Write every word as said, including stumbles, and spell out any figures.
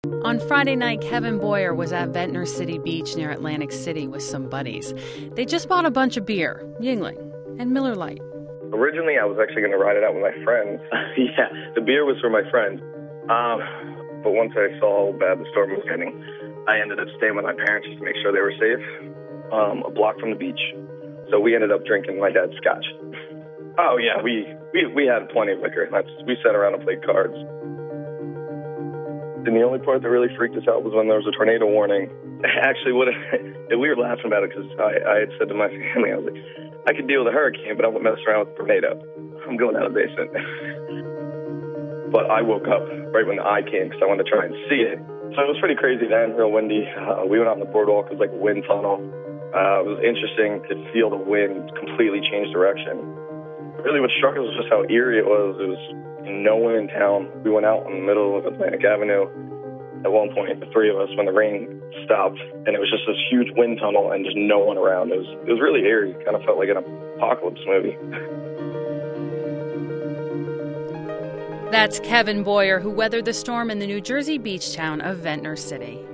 On Friday night, Kevin Boyer was at Ventnor City Beach near Atlantic City with some buddies. They just bought a bunch of beer, Yuengling, and Miller Lite. Originally, I was actually going to ride it out with my friends. Yeah, the beer was for my friends. Um, but once I saw how bad the storm was getting, I ended up staying with my parents just to make sure they were safe, um, a block from the beach. So we ended up drinking my dad's scotch. Oh, yeah, we, we, we had plenty of liquor. That's, we sat around and played cards. And the only part that really freaked us out was when there was a tornado warning. Actually, what we were laughing about it because I, I had said to my family, I was like, I could deal with a hurricane, but I won't mess around with a tornado. I'm going out of the basement. But I woke up right when the eye came because I wanted to try and see it. So it was pretty crazy then, real windy. Uh, we went out on the boardwalk. It was like a wind tunnel. Uh, it was interesting to feel the wind completely change direction. Really what struck us was just how eerie it was. It was no one in town. We went out in the middle of Atlantic Avenue at one point, the three of us, when the rain stopped, and it was just this huge wind tunnel and just no one around. It was it was really eerie. It kind of felt like an apocalypse movie. That's Kevin Boyer, who weathered the storm in the New Jersey beach town of Ventnor City.